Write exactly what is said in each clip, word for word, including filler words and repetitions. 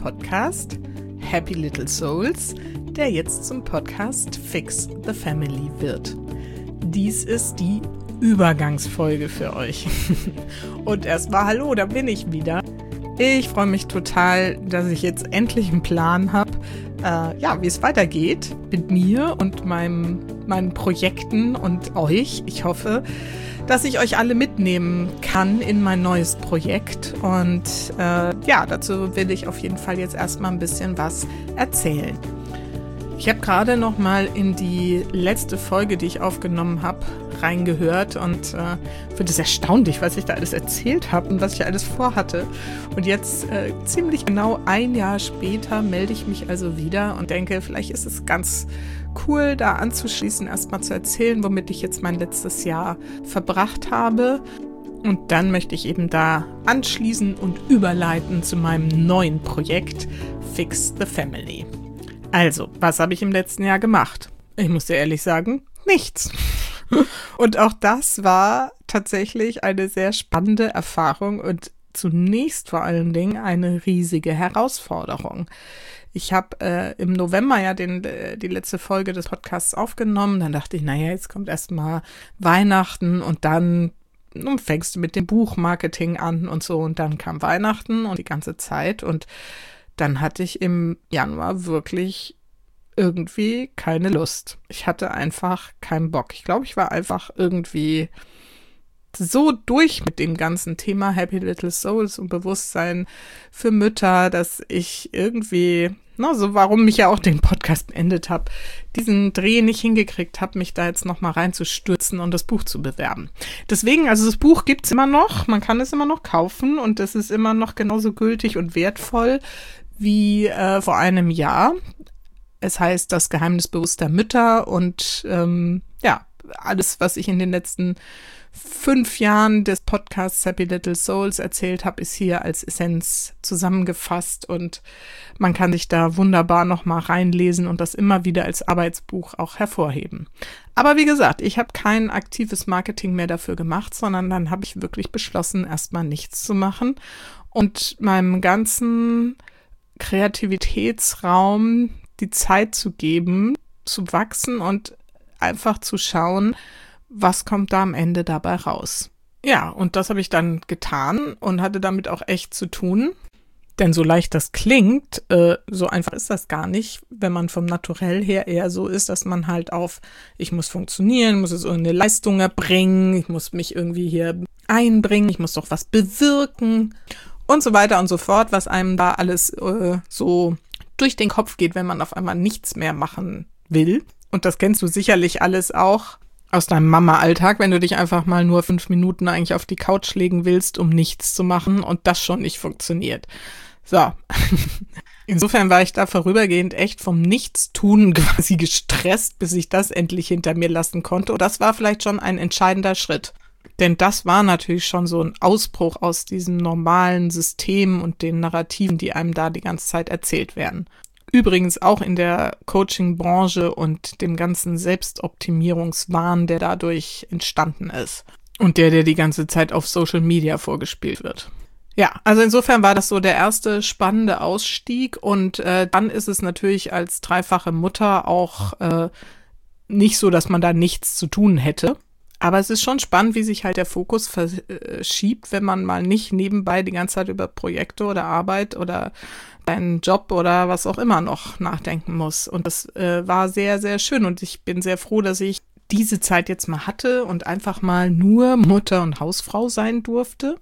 Podcast Happy Little Souls, der jetzt zum Podcast Fix the Family wird. Dies ist die Übergangsfolge für euch. Und erstmal hallo, da bin ich wieder. Ich freue mich total, dass ich jetzt endlich einen Plan habe, äh, ja, wie es weitergeht mit mir und meinem, meinen Projekten und euch. Ich hoffe, dass ich euch alle mitnehmen kann in mein neues Projekt. Und äh, ja, dazu will ich auf jeden Fall jetzt erstmal ein bisschen was erzählen. Ich habe gerade noch mal in die letzte Folge, die ich aufgenommen habe, reingehört und äh, finde es erstaunlich, was ich da alles erzählt habe und was ich alles vorhatte. Und jetzt, äh, ziemlich genau ein Jahr später, melde ich mich also wieder und denke, vielleicht ist es ganz cool, da anzuschließen, erstmal zu erzählen, womit ich jetzt mein letztes Jahr verbracht habe. Und dann möchte ich eben da anschließen und überleiten zu meinem neuen Projekt Fix the Family. Also, was habe ich im letzten Jahr gemacht? Ich muss dir ehrlich sagen, nichts. Und auch das war tatsächlich eine sehr spannende Erfahrung und zunächst vor allen Dingen eine riesige Herausforderung. Ich habe äh, im November ja den, äh, die letzte Folge des Podcasts aufgenommen. Dann dachte ich, naja, jetzt kommt erstmal Weihnachten und dann nun fängst du mit dem Buchmarketing an und so. Und dann kam Weihnachten und die ganze Zeit und dann hatte ich im Januar wirklich irgendwie keine Lust. Ich hatte einfach keinen Bock. Ich glaube, ich war einfach irgendwie so durch mit dem ganzen Thema Happy Little Souls und Bewusstsein für Mütter, dass ich irgendwie, na, so warum ich ja auch den Podcast beendet habe, diesen Dreh nicht hingekriegt habe, mich da jetzt nochmal reinzustürzen und das Buch zu bewerben. Deswegen, also das Buch gibt's immer noch, man kann es immer noch kaufen und es ist immer noch genauso gültig und wertvoll wie äh, vor einem Jahr. Es heißt Das Geheimnis bewusster Mütter und ähm, ja, alles, was ich in den letzten fünf Jahren des Podcasts Happy Little Souls erzählt habe, ist hier als Essenz zusammengefasst und man kann sich da wunderbar nochmal reinlesen und das immer wieder als Arbeitsbuch auch hervorheben. Aber wie gesagt, ich habe kein aktives Marketing mehr dafür gemacht, sondern dann habe ich wirklich beschlossen, erstmal nichts zu machen und meinem ganzen Kreativitätsraum die Zeit zu geben, zu wachsen und einfach zu schauen, was kommt da am Ende dabei raus. Ja, und das habe ich dann getan und hatte damit auch echt zu tun. Denn so leicht das klingt, äh, so einfach ist das gar nicht, wenn man vom Naturell her eher so ist, dass man halt auf, ich muss funktionieren, muss es irgendeine Leistung erbringen, ich muss mich irgendwie hier einbringen, ich muss doch was bewirken und so weiter und so fort, was einem da alles äh, so durch den Kopf geht, wenn man auf einmal nichts mehr machen will. Und das kennst du sicherlich alles auch aus deinem Mama-Alltag, wenn du dich einfach mal nur fünf Minuten eigentlich auf die Couch legen willst, um nichts zu machen und das schon nicht funktioniert. So. Insofern war ich da vorübergehend echt vom Nichtstun quasi gestresst, bis ich das endlich hinter mir lassen konnte. Und das war vielleicht schon ein entscheidender Schritt. Denn das war natürlich schon so ein Ausbruch aus diesem normalen System und den Narrativen, die einem da die ganze Zeit erzählt werden. Übrigens auch in der Coaching-Branche und dem ganzen Selbstoptimierungswahn, der dadurch entstanden ist. Und der, der die ganze Zeit auf Social Media vorgespielt wird. Ja, also insofern war das so der erste spannende Ausstieg. Und äh, dann ist es natürlich als dreifache Mutter auch äh, nicht so, dass man da nichts zu tun hätte. Aber es ist schon spannend, wie sich halt der Fokus verschiebt, wenn man mal nicht nebenbei die ganze Zeit über Projekte oder Arbeit oder einen Job oder was auch immer noch nachdenken muss. Und das äh, war sehr, sehr schön und ich bin sehr froh, dass ich diese Zeit jetzt mal hatte und einfach mal nur Mutter und Hausfrau sein durfte.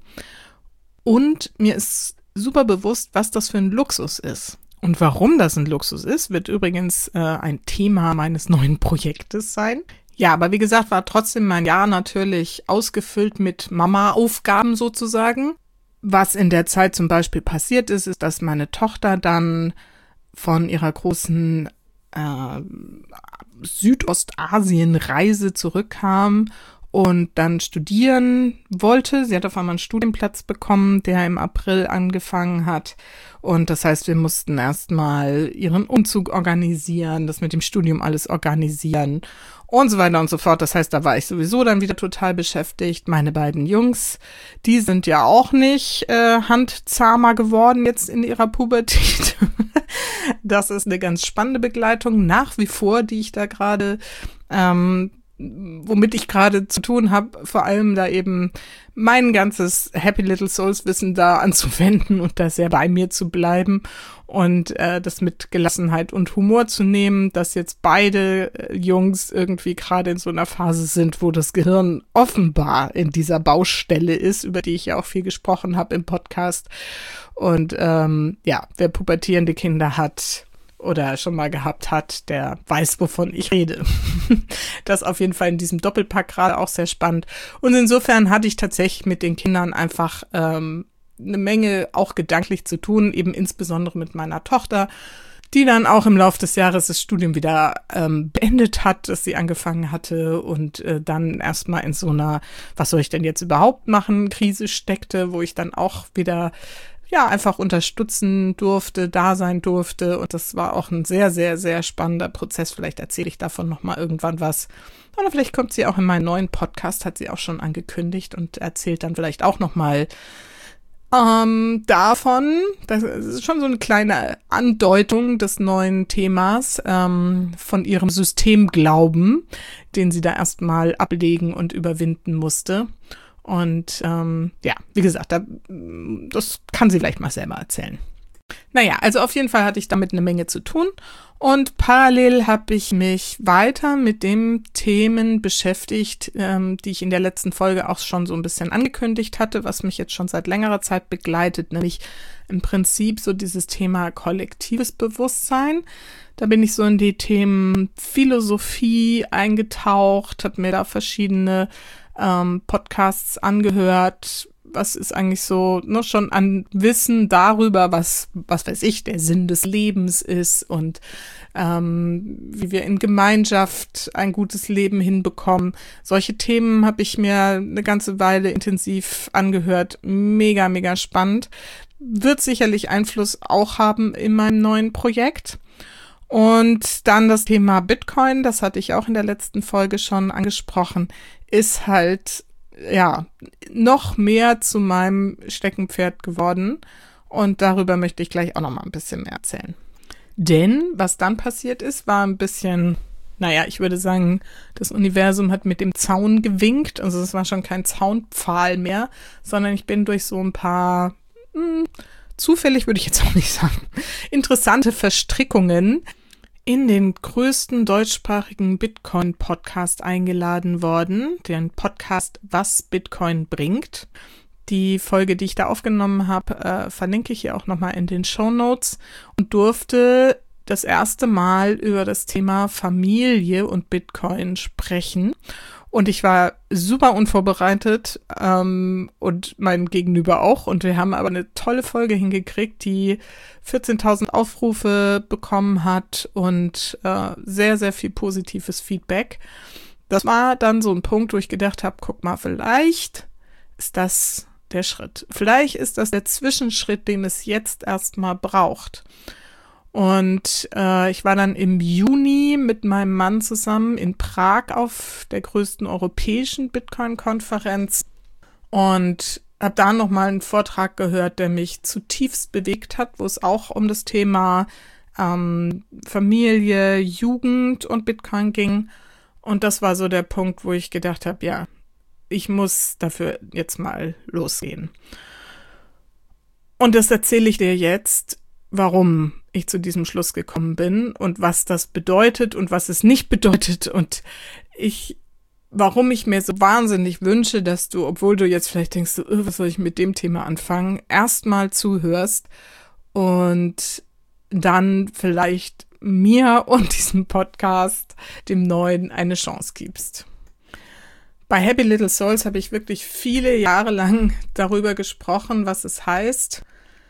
Und mir ist super bewusst, was das für ein Luxus ist. Und warum das ein Luxus ist, wird übrigens äh, ein Thema meines neuen Projektes sein. Ja, aber wie gesagt, war trotzdem mein Jahr natürlich ausgefüllt mit Mama-Aufgaben sozusagen. Was in der Zeit zum Beispiel passiert ist, ist, dass meine Tochter dann von ihrer großen äh, Südostasien-Reise zurückkam und dann studieren wollte. Sie hat auf einmal einen Studienplatz bekommen, der im April angefangen hat. Und das heißt, wir mussten erstmal ihren Umzug organisieren, das mit dem Studium alles organisieren und so weiter und so fort. Das heißt, da war ich sowieso dann wieder total beschäftigt. Meine beiden Jungs, die sind ja auch nicht äh, handzahmer geworden jetzt in ihrer Pubertät. Das ist eine ganz spannende Begleitung nach wie vor, die ich da gerade ähm, womit ich gerade zu tun habe, vor allem da eben mein ganzes Happy Little Souls Wissen da anzuwenden und da sehr bei mir zu bleiben und äh, das mit Gelassenheit und Humor zu nehmen, dass jetzt beide äh, Jungs irgendwie gerade in so einer Phase sind, wo das Gehirn offenbar in dieser Baustelle ist, über die ich ja auch viel gesprochen habe im Podcast. Und ähm, ja, wer pubertierende Kinder hat oder schon mal gehabt hat, der weiß, wovon ich rede. Das auf jeden Fall in diesem Doppelpack gerade auch sehr spannend. Und insofern hatte ich tatsächlich mit den Kindern einfach ähm, eine Menge auch gedanklich zu tun, eben insbesondere mit meiner Tochter, die dann auch im Laufe des Jahres das Studium wieder ähm, beendet hat, das sie angefangen hatte und äh, dann erstmal in so einer, was soll ich denn jetzt überhaupt machen, Krise steckte, wo ich dann auch wieder ja, einfach unterstützen durfte, da sein durfte. Und das war auch ein sehr, sehr, sehr spannender Prozess. Vielleicht erzähle ich davon nochmal irgendwann was. Oder vielleicht kommt sie auch in meinen neuen Podcast, hat sie auch schon angekündigt und erzählt dann vielleicht auch nochmal ähm, davon. Das ist schon so eine kleine Andeutung des neuen Themas, ähm, von ihrem Systemglauben, den sie da erstmal ablegen und überwinden musste. Und ähm, ja, wie gesagt, da, das kann sie vielleicht mal selber erzählen. Naja, also auf jeden Fall hatte ich damit eine Menge zu tun und parallel habe ich mich weiter mit den Themen beschäftigt, ähm, die ich in der letzten Folge auch schon so ein bisschen angekündigt hatte, was mich jetzt schon seit längerer Zeit begleitet, nämlich im Prinzip so dieses Thema kollektives Bewusstsein. Da bin ich so in die Themen Philosophie eingetaucht, habe mir da verschiedene ähm, Podcasts angehört. Was ist eigentlich so ne, schon an Wissen darüber, was, was weiß ich, der Sinn des Lebens ist und ähm, wie wir in Gemeinschaft ein gutes Leben hinbekommen. Solche Themen habe ich mir eine ganze Weile intensiv angehört. Mega, mega spannend. Wird sicherlich Einfluss auch haben in meinem neuen Projekt. Und dann das Thema Bitcoin, das hatte ich auch in der letzten Folge schon angesprochen, ist halt, ja, noch mehr zu meinem Steckenpferd geworden. Und darüber möchte ich gleich auch noch mal ein bisschen mehr erzählen. Denn was dann passiert ist, war ein bisschen, naja, ich würde sagen, das Universum hat mit dem Zaun gewinkt. Also es war schon kein Zaunpfahl mehr, sondern ich bin durch so ein paar, mh, zufällig würde ich jetzt auch nicht sagen, interessante Verstrickungen in den größten deutschsprachigen Bitcoin-Podcast eingeladen worden, den Podcast Was Bitcoin bringt. Die Folge, die ich da aufgenommen habe, äh, verlinke ich hier auch nochmal in den Shownotes und durfte das erste Mal über das Thema Familie und Bitcoin sprechen. Und ich war super unvorbereitet ähm, und mein Gegenüber auch. Und wir haben aber eine tolle Folge hingekriegt, die vierzehntausend Aufrufe bekommen hat und äh, sehr, sehr viel positives Feedback. Das war dann so ein Punkt, wo ich gedacht habe, guck mal, vielleicht ist das der Schritt. Vielleicht ist das der Zwischenschritt, den es jetzt erstmal braucht. Und äh, ich war dann im Juni mit meinem Mann zusammen in Prag auf der größten europäischen Bitcoin-Konferenz und habe da nochmal einen Vortrag gehört, der mich zutiefst bewegt hat, wo es auch um das Thema ähm, Familie, Jugend und Bitcoin ging. Und das war so der Punkt, wo ich gedacht habe, ja, ich muss dafür jetzt mal losgehen. Und das erzähle ich dir jetzt, warum ich zu diesem Schluss gekommen bin und was das bedeutet und was es nicht bedeutet und ich, warum ich mir so wahnsinnig wünsche, dass du, obwohl du jetzt vielleicht denkst, oh, was soll ich mit dem Thema anfangen, erstmal zuhörst und dann vielleicht mir und diesem Podcast, dem Neuen, eine Chance gibst. Bei Happy Little Souls habe ich wirklich viele Jahre lang darüber gesprochen, was es heißt,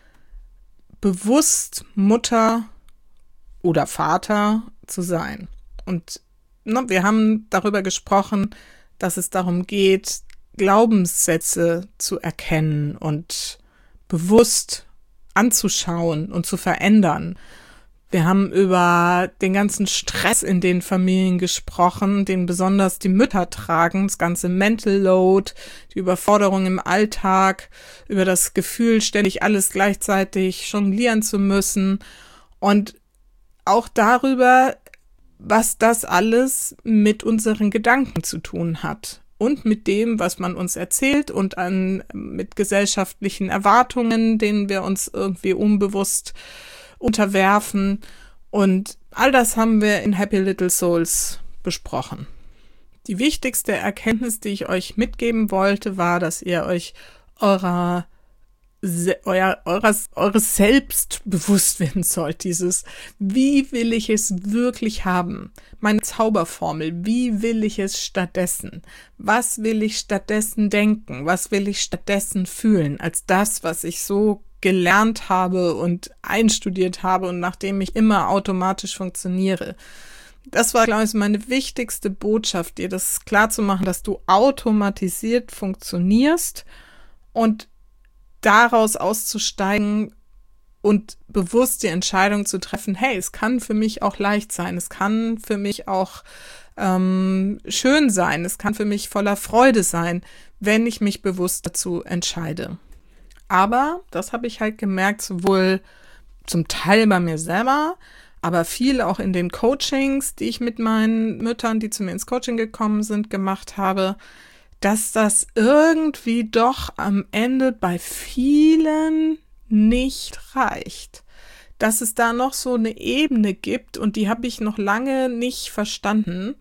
bewusst Mutter oder Vater zu sein. Und ne, wir haben darüber gesprochen, dass es darum geht, Glaubenssätze zu erkennen und bewusst anzuschauen und zu verändern. Wir haben über den ganzen Stress in den Familien gesprochen, den besonders die Mütter tragen, das ganze Mental Load, die Überforderung im Alltag, über das Gefühl, ständig alles gleichzeitig jonglieren zu müssen und auch darüber, was das alles mit unseren Gedanken zu tun hat und mit dem, was man uns erzählt und an mit gesellschaftlichen Erwartungen, denen wir uns irgendwie unbewusst unterwerfen. Und all das haben wir in Happy Little Souls besprochen. Die wichtigste Erkenntnis, die ich euch mitgeben wollte, war, dass ihr euch eurer, euer, eures, eures Selbst bewusst werden sollt. Dieses, wie will ich es wirklich haben? Meine Zauberformel, wie will ich es stattdessen? Was will ich stattdessen denken? Was will ich stattdessen fühlen? Als das, was ich so gelernt habe und einstudiert habe und nachdem ich immer automatisch funktioniere. Das war, glaube ich, meine wichtigste Botschaft, dir das klar zu machen, dass du automatisiert funktionierst und daraus auszusteigen und bewusst die Entscheidung zu treffen, hey, es kann für mich auch leicht sein, es kann für mich auch ähm, schön sein, es kann für mich voller Freude sein, wenn ich mich bewusst dazu entscheide. Aber, das habe ich halt gemerkt, sowohl zum Teil bei mir selber, aber viel auch in den Coachings, die ich mit meinen Müttern, die zu mir ins Coaching gekommen sind, gemacht habe, dass das irgendwie doch am Ende bei vielen nicht reicht. Dass es da noch so eine Ebene gibt und die habe ich noch lange nicht verstanden,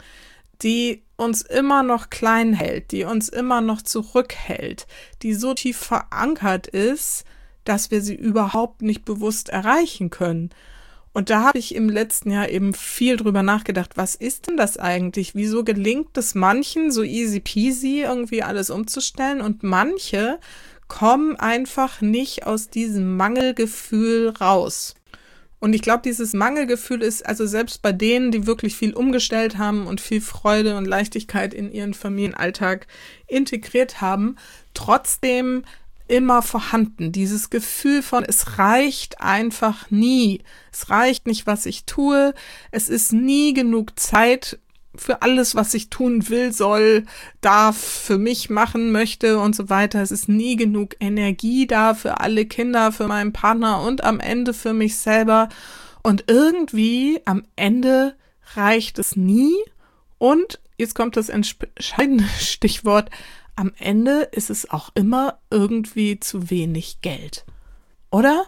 die uns immer noch klein hält, die uns immer noch zurückhält, die so tief verankert ist, dass wir sie überhaupt nicht bewusst erreichen können. Und da habe ich im letzten Jahr eben viel drüber nachgedacht, was ist denn das eigentlich? Wieso gelingt es manchen so easy peasy irgendwie alles umzustellen und manche kommen einfach nicht aus diesem Mangelgefühl raus. Und ich glaube, dieses Mangelgefühl ist also selbst bei denen, die wirklich viel umgestellt haben und viel Freude und Leichtigkeit in ihren Familienalltag integriert haben, trotzdem immer vorhanden. Dieses Gefühl von, es reicht einfach nie. Es reicht nicht, was ich tue. Es ist nie genug Zeit für alles, was ich tun will, soll, darf, für mich machen möchte und so weiter. Es ist nie genug Energie da für alle Kinder, für meinen Partner und am Ende für mich selber. Und irgendwie am Ende reicht es nie. Und jetzt kommt das entscheidende Stichwort. Am Ende ist es auch immer irgendwie zu wenig Geld. Oder?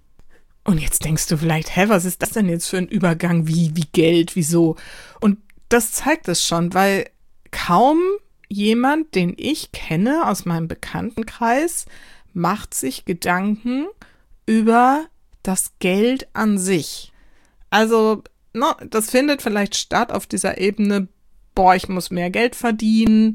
Und jetzt denkst du vielleicht, hä, was ist das denn jetzt für ein Übergang? Wie, wie Geld? Wieso? Und das zeigt es schon, weil kaum jemand, den ich kenne aus meinem Bekanntenkreis, macht sich Gedanken über das Geld an sich. Also, no, das findet vielleicht statt auf dieser Ebene, boah, ich muss mehr Geld verdienen,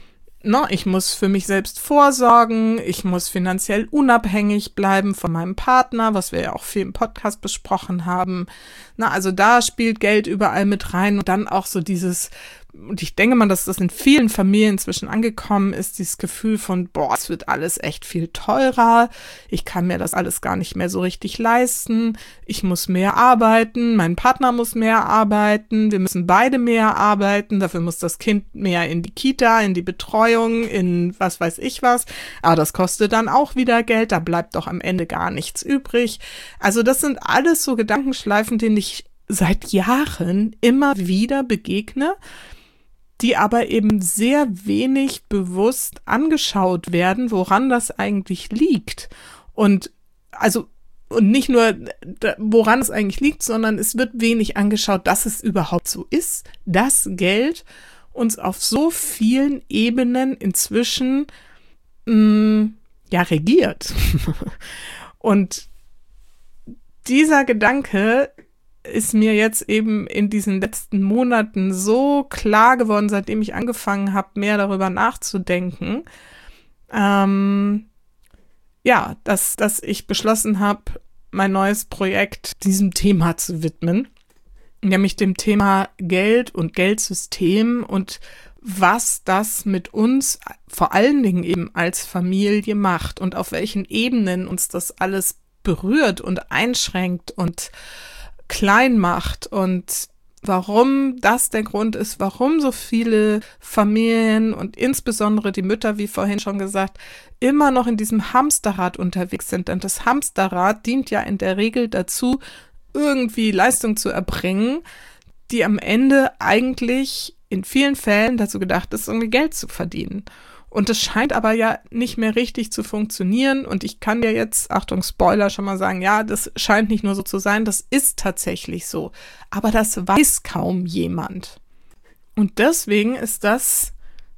no, ich muss für mich selbst vorsorgen, ich muss finanziell unabhängig bleiben von meinem Partner, was wir ja auch viel im Podcast besprochen haben. Na, also da spielt Geld überall mit rein und dann auch so dieses, und ich denke mal, dass das in vielen Familien inzwischen angekommen ist, dieses Gefühl von, boah, es wird alles echt viel teurer, ich kann mir das alles gar nicht mehr so richtig leisten, ich muss mehr arbeiten, mein Partner muss mehr arbeiten, wir müssen beide mehr arbeiten, dafür muss das Kind mehr in die Kita, in die Betreuung, in was weiß ich was, aber das kostet dann auch wieder Geld, da bleibt doch am Ende gar nichts übrig. Also das sind alles so Gedankenschleifen, denen ich seit Jahren immer wieder begegne, die aber eben sehr wenig bewusst angeschaut werden, woran das eigentlich liegt. Und also und nicht nur, woran es eigentlich liegt, sondern es wird wenig angeschaut, dass es überhaupt so ist, dass Geld uns auf so vielen Ebenen inzwischen mh, ja regiert. Und dieser Gedanke ist mir jetzt eben in diesen letzten Monaten so klar geworden, seitdem ich angefangen habe, mehr darüber nachzudenken, ähm, ja, dass, dass ich beschlossen habe, mein neues Projekt diesem Thema zu widmen. nämlich dem Thema Geld und Geldsystem und was das mit uns vor allen Dingen eben als Familie macht und auf welchen Ebenen uns das alles berührt und einschränkt und klein macht und warum das der Grund ist, warum so viele Familien und insbesondere die Mütter, wie vorhin schon gesagt, immer noch in diesem Hamsterrad unterwegs sind. Denn das Hamsterrad dient ja in der Regel dazu, irgendwie Leistung zu erbringen, die am Ende eigentlich in vielen Fällen dazu gedacht ist, irgendwie Geld zu verdienen. Und es scheint aber ja nicht mehr richtig zu funktionieren. Und ich kann dir jetzt, Achtung, Spoiler, schon mal sagen, ja, das scheint nicht nur so zu sein, das ist tatsächlich so. Aber das weiß kaum jemand. Und deswegen ist das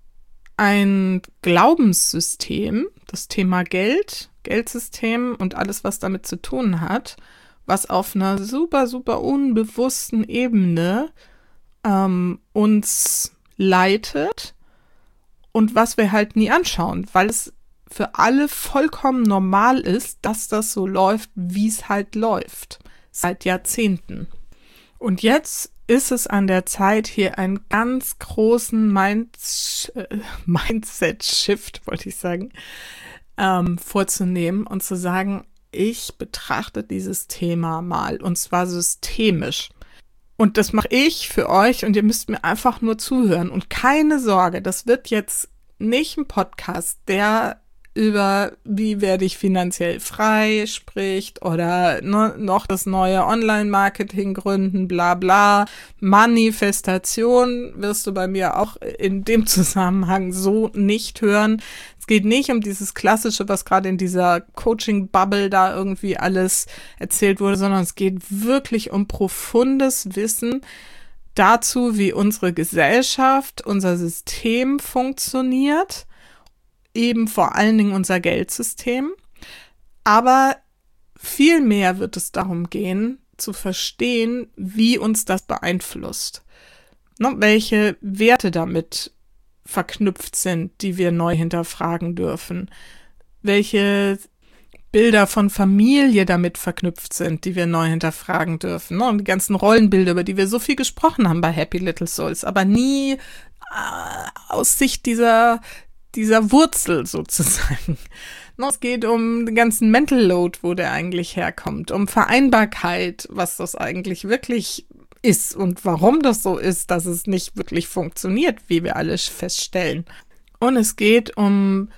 ein Glaubenssystem, das Thema Geld, Geldsystem und alles, was damit zu tun hat, was auf einer super, super unbewussten Ebene ähm, uns leitet. Und was wir halt nie anschauen, weil es für alle vollkommen normal ist, dass das so läuft, wie es halt läuft, seit Jahrzehnten. Und jetzt ist es an der Zeit, hier einen ganz großen Mind- äh, Mindset-Shift, wollte ich sagen, ähm, vorzunehmen und zu sagen, ich betrachte dieses Thema mal, und zwar systemisch. Und das mache ich für euch und ihr müsst mir einfach nur zuhören. Und keine Sorge, das wird jetzt nicht ein Podcast, der über wie werde ich finanziell frei spricht oder no, noch das neue Online-Marketing gründen, bla bla. Manifestation wirst du bei mir auch in dem Zusammenhang so nicht hören. Es geht nicht um dieses Klassische, was gerade in dieser Coaching-Bubble da irgendwie alles erzählt wurde, sondern es geht wirklich um profundes Wissen dazu, wie unsere Gesellschaft, unser System funktioniert, eben vor allen Dingen unser Geldsystem. Aber viel mehr wird es darum gehen, zu verstehen, wie uns das beeinflusst. Ne, welche Werte damit verknüpft sind, die wir neu hinterfragen dürfen. Welche Bilder von Familie damit verknüpft sind, die wir neu hinterfragen dürfen. Ne? Und die ganzen Rollenbilder, über die wir so viel gesprochen haben bei Happy Little Souls, aber nie äh, aus Sicht dieser dieser Wurzel sozusagen. Es geht um den ganzen Mental Load, wo der eigentlich herkommt, um Vereinbarkeit, was das eigentlich wirklich ist und warum das so ist, dass es nicht wirklich funktioniert, wie wir alle feststellen. Und es geht um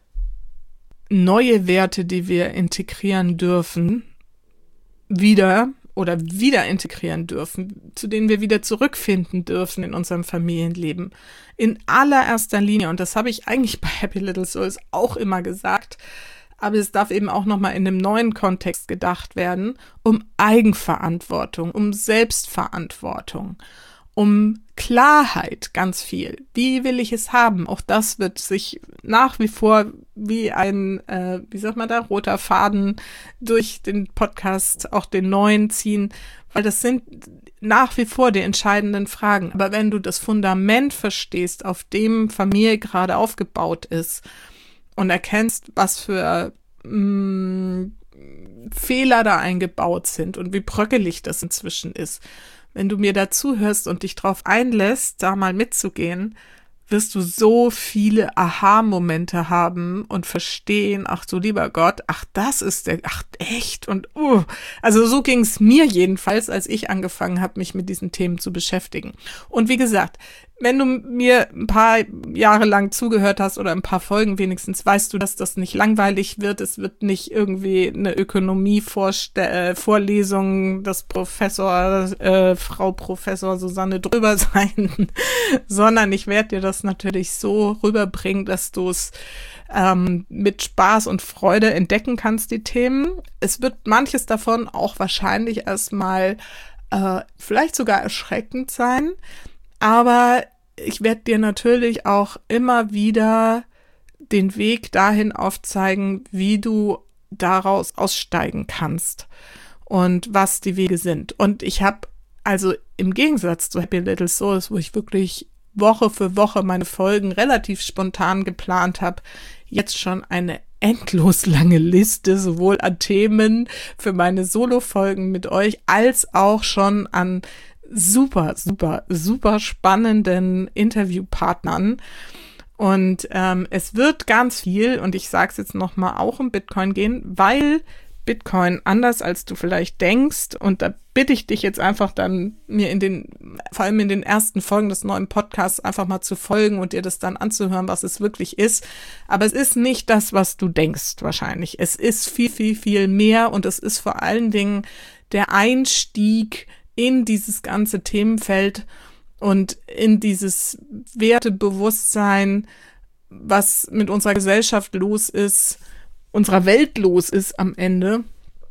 neue Werte, die wir integrieren dürfen, wieder oder wieder integrieren dürfen, zu denen wir wieder zurückfinden dürfen in unserem Familienleben. In allererster Linie, und das habe ich eigentlich bei Happy Little Souls auch immer gesagt, aber es darf eben auch nochmal in einem neuen Kontext gedacht werden, um Eigenverantwortung, um Selbstverantwortung, um Klarheit ganz viel. Wie will ich es haben? Auch das wird sich nach wie vor wie ein, äh, wie sagt man da, roter Faden durch den Podcast, auch den neuen ziehen, weil das sind nach wie vor die entscheidenden Fragen. Aber wenn du das Fundament verstehst, auf dem Familie gerade aufgebaut ist und erkennst, was für mh, Fehler da eingebaut sind und wie bröckelig das inzwischen ist, wenn du mir dazu hörst und dich drauf einlässt, da mal mitzugehen, wirst du so viele Aha-Momente haben und verstehen, ach du lieber Gott, ach das ist der, ach echt und uh. Also so ging es mir jedenfalls, als ich angefangen habe, mich mit diesen Themen zu beschäftigen. Und wie gesagt, wenn du mir ein paar Jahre lang zugehört hast oder ein paar Folgen wenigstens, weißt du, dass das nicht langweilig wird. Es wird nicht irgendwie eine Ökonomie-Vorlesung des Professor, äh, Frau Professor Susanne Dröber sein, sondern ich werde dir das natürlich so rüberbringen, dass du es ähm, mit Spaß und Freude entdecken kannst, die Themen. Es wird manches davon auch wahrscheinlich erstmal äh, vielleicht sogar erschreckend sein, aber ich werde dir natürlich auch immer wieder den Weg dahin aufzeigen, wie du daraus aussteigen kannst und was die Wege sind. Und ich habe also im Gegensatz zu Happy Little Souls, wo ich wirklich Woche für Woche meine Folgen relativ spontan geplant habe, jetzt schon eine endlos lange Liste, sowohl an Themen für meine Solo-Folgen mit euch, als auch schon an super, super, super spannenden Interviewpartnern. Und ähm, es wird ganz viel, und ich sage es jetzt nochmal, auch um Bitcoin gehen, weil Bitcoin, anders als du vielleicht denkst, und da bitte ich dich jetzt einfach dann, mir in den, vor allem in den ersten Folgen des neuen Podcasts einfach mal zu folgen und dir das dann anzuhören, was es wirklich ist. Aber es ist nicht das, was du denkst wahrscheinlich. Es ist viel, viel, viel mehr, und es ist vor allen Dingen der Einstieg in dieses ganze Themenfeld und in dieses Wertebewusstsein, was mit unserer Gesellschaft los ist, unserer Welt los ist am Ende.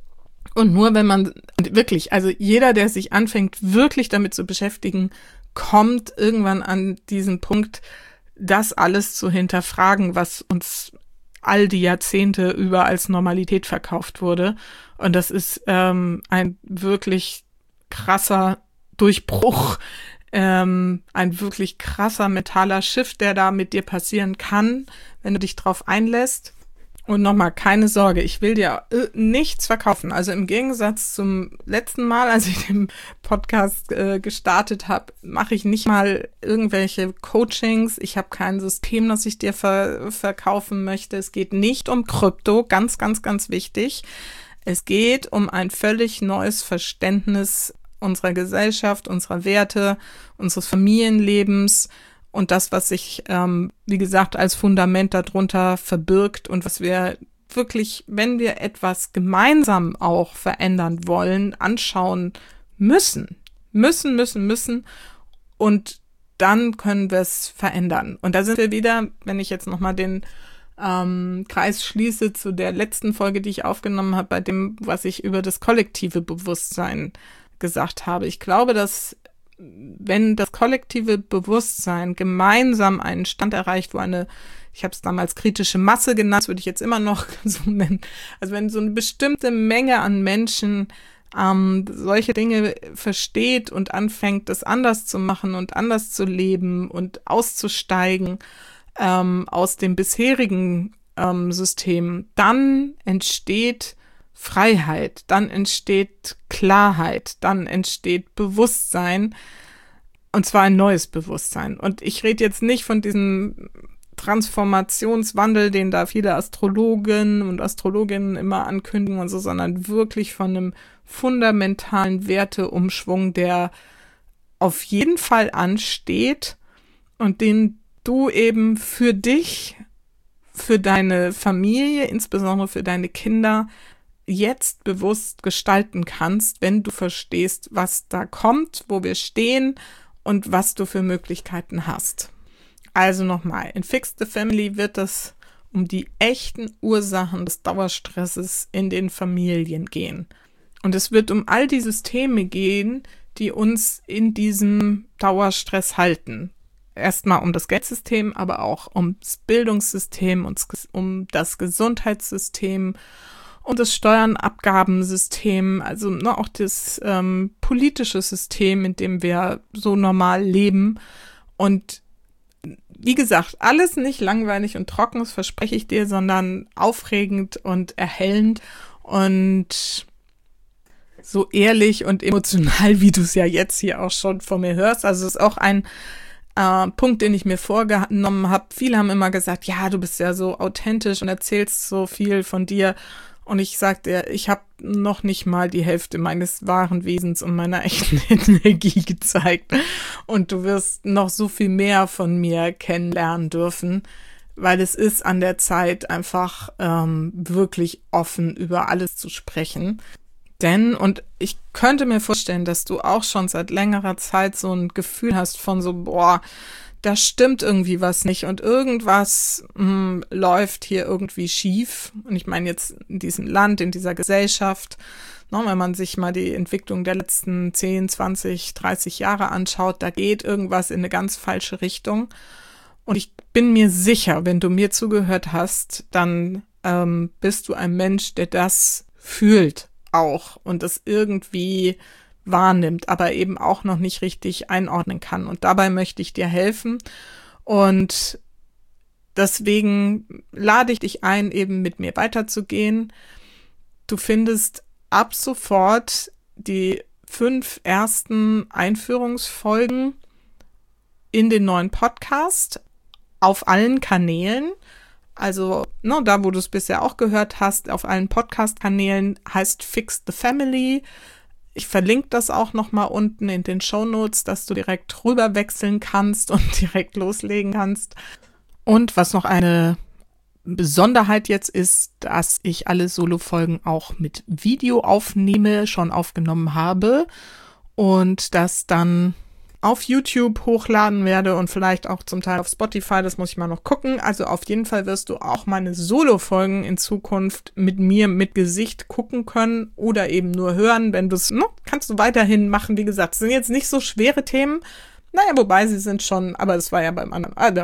Und nur wenn man wirklich, also jeder, der sich anfängt, wirklich damit zu beschäftigen, kommt irgendwann an diesen Punkt, das alles zu hinterfragen, was uns all die Jahrzehnte über als Normalität verkauft wurde. Und das ist ähm, ein wirklich krasser Durchbruch, ähm, ein wirklich krasser mentaler Shift, der da mit dir passieren kann, wenn du dich drauf einlässt. Und nochmal, keine Sorge, ich will dir äh, nichts verkaufen. Also im Gegensatz zum letzten Mal, als ich den Podcast äh, gestartet habe, mache ich nicht mal irgendwelche Coachings. Ich habe kein System, das ich dir ver- verkaufen möchte. Es geht nicht um Krypto, ganz, ganz, ganz wichtig. Es geht um ein völlig neues Verständnis unserer Gesellschaft, unserer Werte, unseres Familienlebens, und das, was sich, ähm, wie gesagt, als Fundament darunter verbirgt und was wir wirklich, wenn wir etwas gemeinsam auch verändern wollen, anschauen müssen. Müssen, müssen, müssen. Und dann können wir es verändern. Und da sind wir wieder, wenn ich jetzt nochmal den ähm, Kreis schließe zu der letzten Folge, die ich aufgenommen habe, bei dem, was ich über das kollektive Bewusstsein gesagt habe. Ich glaube, dass wenn das kollektive Bewusstsein gemeinsam einen Stand erreicht, wo eine, ich habe es damals kritische Masse genannt, das würde ich jetzt immer noch so nennen, also wenn so eine bestimmte Menge an Menschen ähm, solche Dinge versteht und anfängt, das anders zu machen und anders zu leben und auszusteigen ähm, aus dem bisherigen ähm, System, dann entsteht Freiheit, dann entsteht Klarheit, dann entsteht Bewusstsein, und zwar ein neues Bewusstsein. Und ich rede jetzt nicht von diesem Transformationswandel, den da viele Astrologen und Astrologinnen immer ankündigen und so, sondern wirklich von einem fundamentalen Werteumschwung, der auf jeden Fall ansteht und den du eben für dich, für deine Familie, insbesondere für deine Kinder, jetzt bewusst gestalten kannst, wenn du verstehst, was da kommt, wo wir stehen und was du für Möglichkeiten hast. Also nochmal, in Fix the Family wird es um die echten Ursachen des Dauerstresses in den Familien gehen. Und es wird um all die Systeme gehen, die uns in diesem Dauerstress halten. Erstmal um das Geldsystem, aber auch ums Bildungssystem, um das Gesundheitssystem, und das Steuernabgabensystem, also ne, auch das ähm, politische System, in dem wir so normal leben. Und wie gesagt, alles nicht langweilig und trocken, das verspreche ich dir, sondern aufregend und erhellend und so ehrlich und emotional, wie du es ja jetzt hier auch schon von mir hörst. Also es ist auch ein äh, Punkt, den ich mir vorgenommen habe. Viele haben immer gesagt, ja, du bist ja so authentisch und erzählst so viel von dir. Und ich sagte, ich habe noch nicht mal die Hälfte meines wahren Wesens und meiner echten Energie gezeigt. Und du wirst noch so viel mehr von mir kennenlernen dürfen, weil es ist an der Zeit, einfach ähm, wirklich offen über alles zu sprechen. Denn, und ich könnte mir vorstellen, dass du auch schon seit längerer Zeit so ein Gefühl hast von so, boah, da stimmt irgendwie was nicht und irgendwas mh, läuft hier irgendwie schief. Und ich meine jetzt in diesem Land, in dieser Gesellschaft, ne, wenn man sich mal die Entwicklung der letzten zehn, zwanzig, dreißig Jahre anschaut, da geht irgendwas in eine ganz falsche Richtung. Und ich bin mir sicher, wenn du mir zugehört hast, dann ähm, bist du ein Mensch, der das fühlt auch und das irgendwie wahrnimmt, aber eben auch noch nicht richtig einordnen kann. Und dabei möchte ich dir helfen. Und deswegen lade ich dich ein, eben mit mir weiterzugehen. Du findest ab sofort die fünf ersten Einführungsfolgen in den neuen Podcast auf allen Kanälen. Also ne, da, wo du es bisher auch gehört hast, auf allen Podcast-Kanälen, heißt Fix the Family. Ich verlinke das auch nochmal unten in den Shownotes, dass du direkt rüber wechseln kannst und direkt loslegen kannst. Und was noch eine Besonderheit jetzt ist, dass ich alle Solo-Folgen auch mit Video aufnehme, schon aufgenommen habe und das dann auf YouTube hochladen werde und vielleicht auch zum Teil auf Spotify, das muss ich mal noch gucken. Also auf jeden Fall wirst du auch meine Solo-Folgen in Zukunft mit mir mit Gesicht gucken können oder eben nur hören, wenn du es, ne, kannst du weiterhin machen. Wie gesagt, es sind jetzt nicht so schwere Themen. Naja, wobei sie sind schon, aber das war ja beim anderen. Also,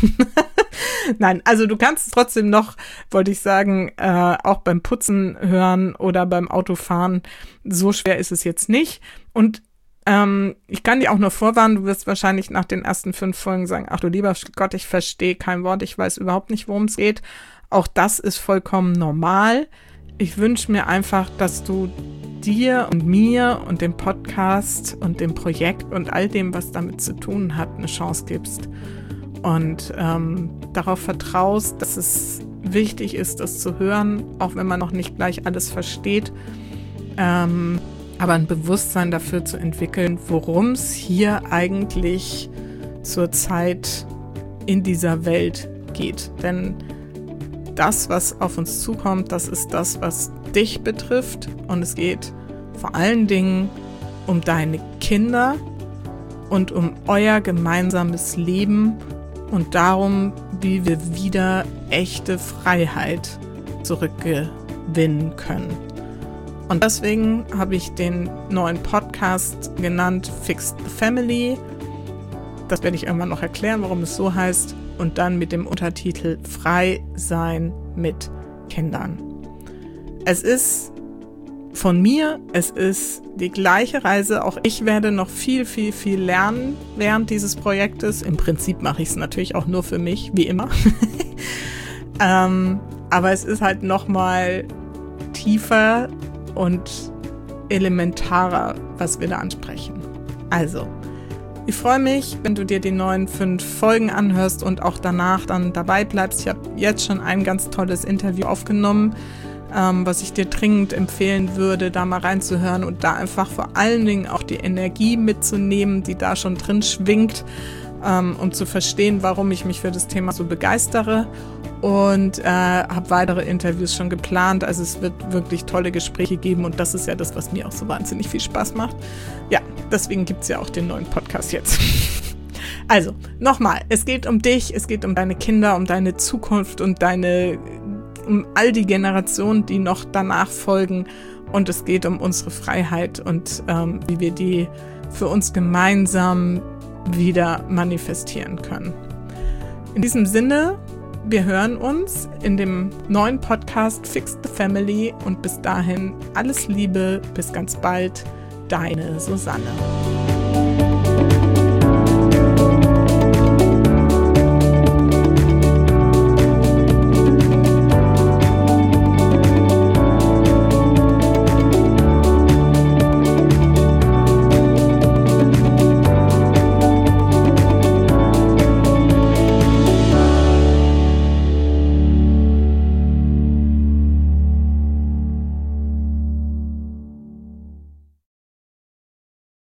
nein, also du kannst es trotzdem noch, wollte ich sagen, äh, auch beim Putzen hören oder beim Autofahren. So schwer ist es jetzt nicht. Und ähm, ich kann dir auch nur vorwarnen, du wirst wahrscheinlich nach den ersten fünf Folgen sagen, ach du lieber Gott, ich verstehe kein Wort, ich weiß überhaupt nicht, worum es geht. Auch das ist vollkommen normal. Ich wünsche mir einfach, dass du dir und mir und dem Podcast und dem Projekt und all dem, was damit zu tun hat, eine Chance gibst. Und ähm, darauf vertraust, dass es wichtig ist, das zu hören, auch wenn man noch nicht gleich alles versteht. Ähm, aber ein Bewusstsein dafür zu entwickeln, worum es hier eigentlich zurzeit in dieser Welt geht. Denn das, was auf uns zukommt, das ist das, was dich betrifft. Und es geht vor allen Dingen um deine Kinder und um euer gemeinsames Leben und darum, wie wir wieder echte Freiheit zurückgewinnen können. Und deswegen habe ich den neuen Podcast genannt Fix the Family. Das werde ich irgendwann noch erklären, warum es so heißt. Und dann mit dem Untertitel Frei sein mit Kindern. Es ist von mir, es ist die gleiche Reise. Auch ich werde noch viel, viel, viel lernen während dieses Projektes. Im Prinzip mache ich es natürlich auch nur für mich, wie immer. ähm, aber es ist halt nochmal tiefer und elementarer, was wir da ansprechen. Also, ich freue mich, wenn du dir die neuen fünf Folgen anhörst und auch danach dann dabei bleibst. Ich habe jetzt schon ein ganz tolles Interview aufgenommen, ähm, was ich dir dringend empfehlen würde, da mal reinzuhören und da einfach vor allen Dingen auch die Energie mitzunehmen, die da schon drin schwingt, ähm, um zu verstehen, warum ich mich für das Thema so begeistere. Und äh, habe weitere Interviews schon geplant. Also es wird wirklich tolle Gespräche geben und das ist ja das, was mir auch so wahnsinnig viel Spaß macht. Ja, deswegen gibt es ja auch den neuen Podcast jetzt. Also, nochmal, es geht um dich, es geht um deine Kinder, um deine Zukunft und deine, um all die Generationen, die noch danach folgen. Und es geht um unsere Freiheit und ähm, wie wir die für uns gemeinsam wieder manifestieren können. In diesem Sinne, wir hören uns in dem neuen Podcast Fix the Family und bis dahin alles Liebe, bis ganz bald, deine Susanne.